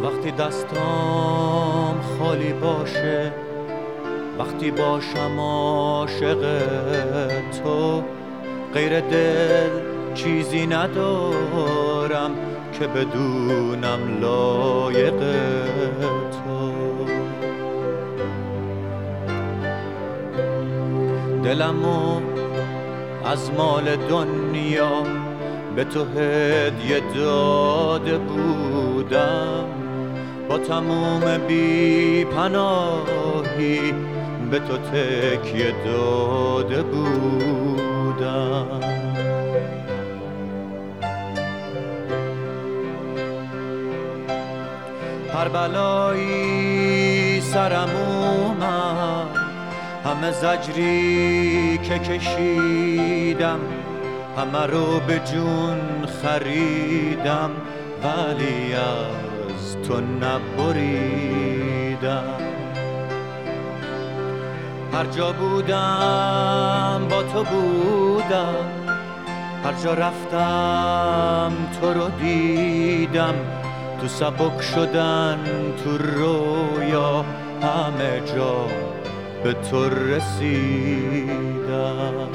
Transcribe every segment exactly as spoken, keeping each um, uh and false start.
وقتی دستام خالی باشه، وقتی باشم عاشق تو، غیر دل چیزی ندارم که بدونم لایق تو. دلمو از مال دنیا به تو هدیه داده بودم، با تموم بی پناهی به تو تکیه داده بودم. هر بلایی سرم اومد، همه زجری که کشیدم، همه رو به جون خریدم، ولی از تو نبریدم. هر جا بودم با تو بودم، هر جا رفتم تو رو دیدم، تو سبک شدن تو رویا همه جا به تو رسیدم.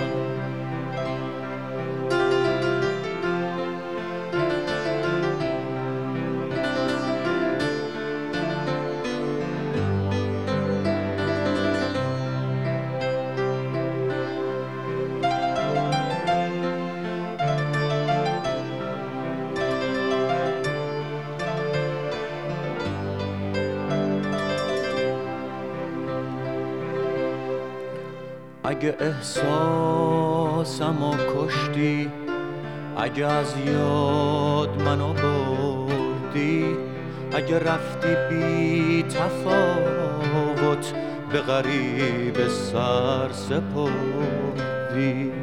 اگه احساسمو کشتی، اگه از یاد منو بردی، اگه رفتی بی تفاوت به غریب سر سپردی،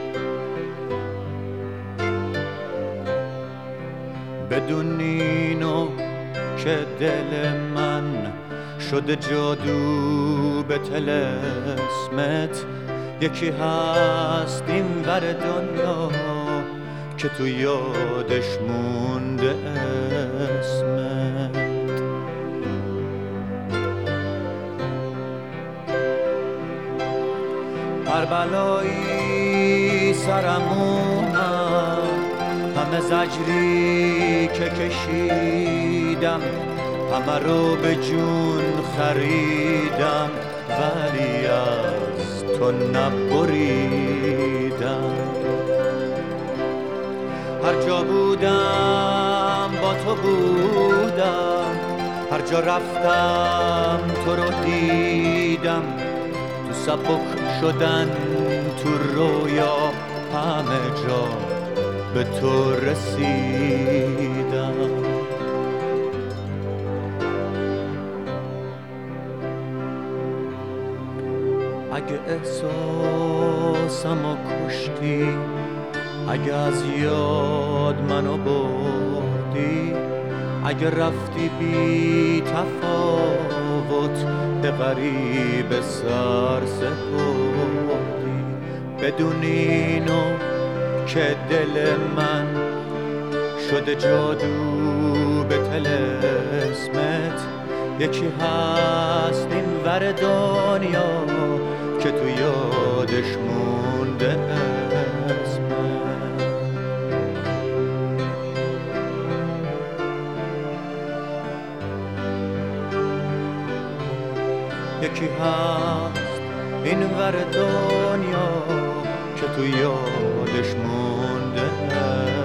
بدون اینو که دل من شده جادو به طلسمت، یکی هست این ور دنیا که تو یادش مونده اسمت. هر بلایی سرم اومد، همه زجری که کشیدم، همه رو به جون خریدم، ولی از تو نبریدم. هر جا بودم با تو بودم، هر جا رفتم تو رو دیدم، تو سبک شدن تو رویا همه جا به تو رسیدم. اگه احساسمو کشتی، اگه از یاد منو بردی، اگه رفتی بی تفاوت به غریب سر سپردی، بدون اینو که دل من شده جادو به طلسمت، یکی هست این ور دنیا که تو یادش مونده اسمت. یکی هست این ور دنیا که تو یادش مونده